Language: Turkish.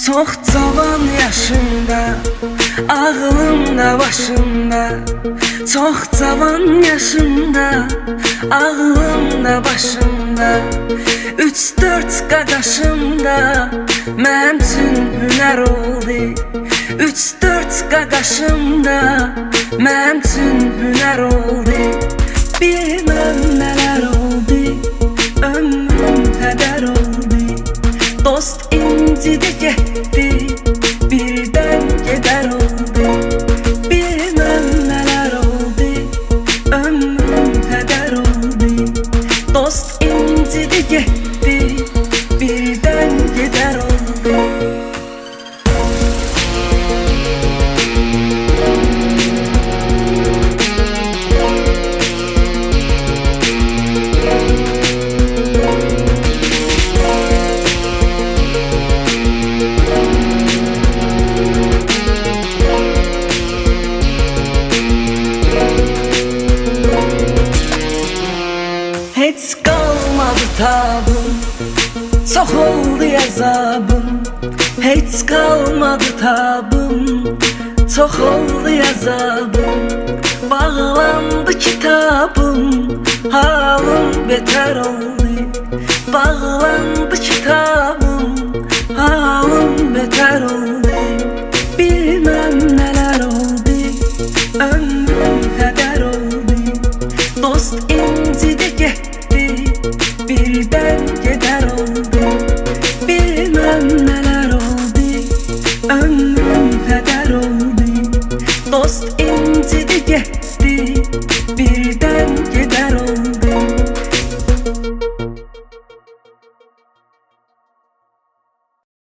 Çox cavan yaşımda, ağlımda başımda. Çox cavan yaşımda, ağlımda başımda. 3-4 qaqaşımda mənim üçün hünər oldu. 3-4 qaqaşımda mənim üçün hünər oldu. Bilməm nələr oldu, ömrüm hədər oldu. Dost incidi getdi, birdən gedər oldu. Bilməm nələr oldu, ömrüm hədər oldu. Dost incidi getdi, birdən gedər oldu. Heç qalmadı tabım, çox oldu yazabım. Heç qalmadı tabım, çox oldu yazabım. Bağlandı kitabım, halım betər oldu. Bağlandı